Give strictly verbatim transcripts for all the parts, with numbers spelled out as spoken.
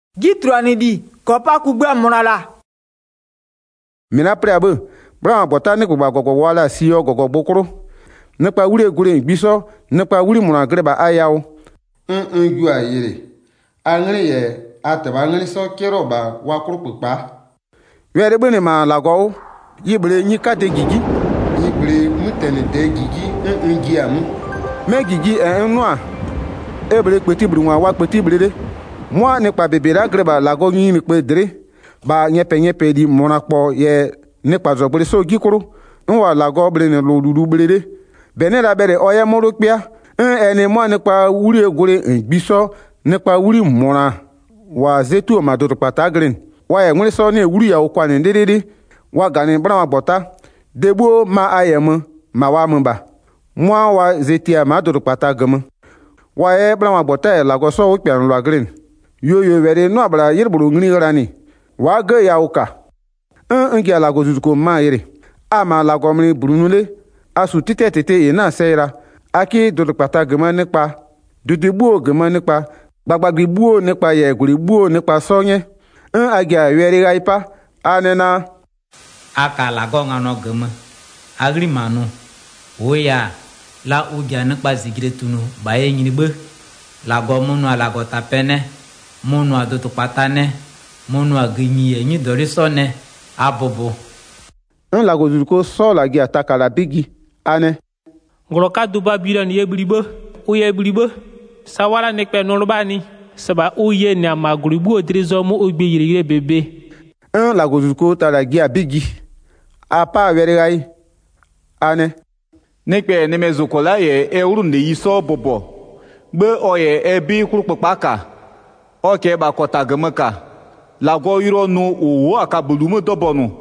Gitrani di kopa kugba monala. Mina preabe, bra bota ne kuba gogo wala siyo gogo bokoro. Ne pa wure gure biso, ne pa wuri mona greba ayawo. Un un gu ayere. Angri ye ataba ngri so kero ba wa kurupa. Were bene ma lago, yibre nyi kate gigi. Yibre mutene de gigi un un giamu. Me gigi e noa. Ebre petit brunwa wa petit brede. Moi ne pa bebera greba lago nyi mi pe dre. Ba nye pe nye pe di monakpo ye ne pa zobre so gikuru. Nwa lago bre ne lo dudu brede. Bene la bere oye moro kpia. Un ene moi ne pa wuri egore biso ne pa wuri mona. Wa zetu ma do pata green. Wa ye ngwe so ne wuri ya okwa ne dedede. Wa gane bra bota. Debo ma ayem ma wa mba. Moi wa zetia ma do pata gem. Wa ye bra bota e lago so okpia no green. Yo yo were no abra yirburu ngini rani. Wa ge ya oka. Un un ki lago zuko ma yere. Ama lago mni brunule. Asu tite tete ye na seira. Aki do pata gema nepa. Dudu buo gema nepa. Gbagbagbi buo nepa ye guri buo nepa sonye. Un agia were gaipa. Anena. Aka lago ngano gema. Agri manu. Oya. La ugia nepa zigire tunu. Baye nyinibe. Lago munu alago tapene. Munu adoto patane. Munu agimi ye nyi dorisone. Abobo. Un lago zuko so la gi ataka la bigi. Ane. Ngoroka duba bira ni yeblibe. O yeblibe. Sawara nekpe nolobani. Saba o ye ni amaguribu odrizo mo ogbe yire bebe. Un lago zuko ta la gi abigi. Apa veregai. Ane. Nekpe nemezokola ye e uru ne yiso bobo. Gbe oye e bi kurupaka. Oke ba kota gemeka. Lago yiro nu owo akabulumu dobonu.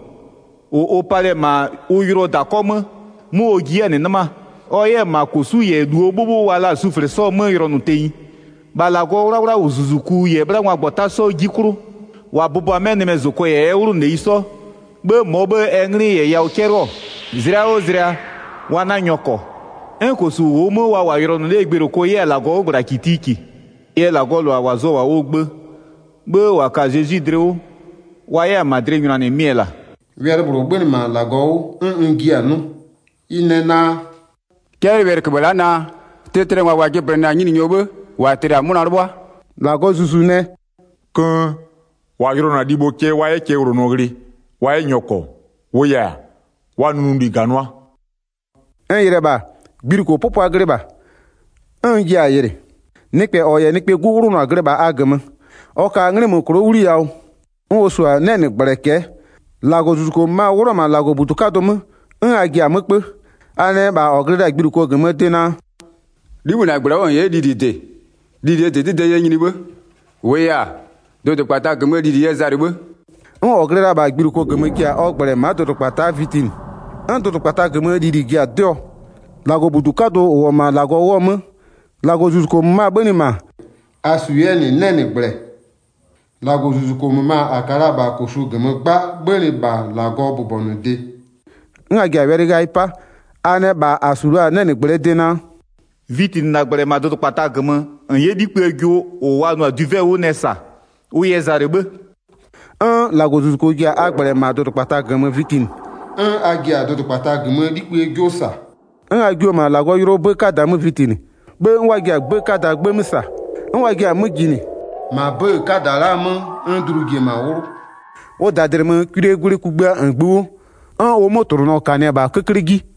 O opale ma o yiro dakome. Mu ogie ne nama. Oye ma kosu ye du bobo wala sufre so mo yiro nu tei. Ba lago rawra uzuzuku ye bra nwa gbota so gikuru. Wa bobo amene mezoko ye e uru ne yiso. Gbe mo be engri ye ya okero. Zira o zira. Wana nyoko. En kosu wo mo wa wa yiro nu le gbero ko ye lago gbra kitiki. Ye lago lo awazo wa ogbe. Gbe wa ka jeji dreo. Wa ye madre nyuna ne miela. Were buru gbeni ma lago un un gianu. Inena. Kere wer kebala na. Tetere wa waje brena nyini nyobe. Wa tere amuna rwa. Lago zuzune. Kun. Wa yoro na dibo ke wa ye ke uro nogri. Wa ye nyoko. Wo ya. Wa nunundi ganwa. Un yereba. Biriko popo agreba. Un gia yere. Nikpe oye nikpe guguru na agreba agem. Oka ngre mo kro uri yaw. O so nene breke. Lago zuko ma woro ma lago butuka dom. Un agia mekpe. Ane ba ogreda biriko gem tena. Dibu na gbara on ye didide. Didide didide ye nyinibe. We ya. Do de pata gem didide ye zaribe. Un ogreda ba biriko gem kia ogbere ma do pata vitin. Un do pata gem didi gia dio. Lago butuka do o ma lago wo mo. Lago zuko ma beni ma. Asuyeni nene bre. Lago zuko ma akara ba kosu gem gba beni ba lago bubonu de. Nga ga were ga ipa. Ane ba asura nene bre dena. Viti na gbere ma do pata gem. En ye di pe gyo o wa no duve o nesa. O ye zarebe. Un lago zuko gia agbere ma do pata gem vitin. Un agia do pata gem di pe gyo sa. Un agio ma lago yoro be kada mu vitin. Be nwa gia be kada gbe misa. Nwa gia mu gini. Ma be kada la mu un drugie ma woro. O dadere mu kure gure kugba ngbu. Un o motoro no kane ba kekrigi.